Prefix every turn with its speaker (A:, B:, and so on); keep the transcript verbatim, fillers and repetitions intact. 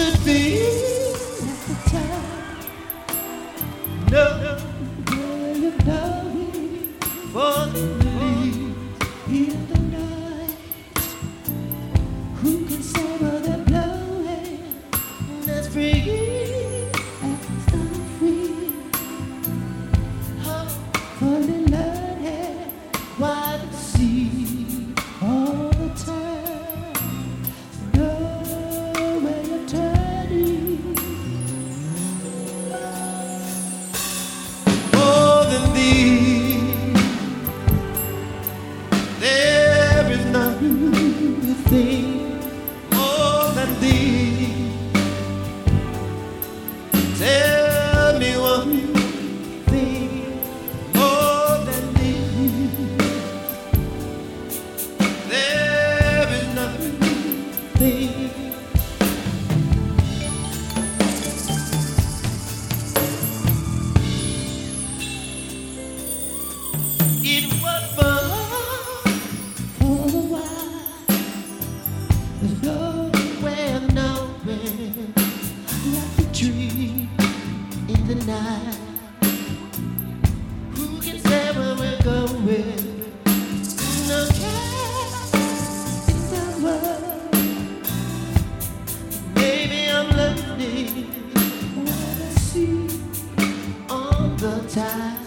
A: could be at the time. No, girl, you know me for the lead in the night. Who can say what they're blowing? That's free, that's free. Oh, fully learning why the sea all the time. Know where you're turning. More than thee, there is nothing more than thee. Tell me one thing more than thee. There is nothing. It was fun for a while. There's no way of knowing, like a tree in the night. Who can say where we're going? No care in the world. Maybe I'm learning what I see all the time.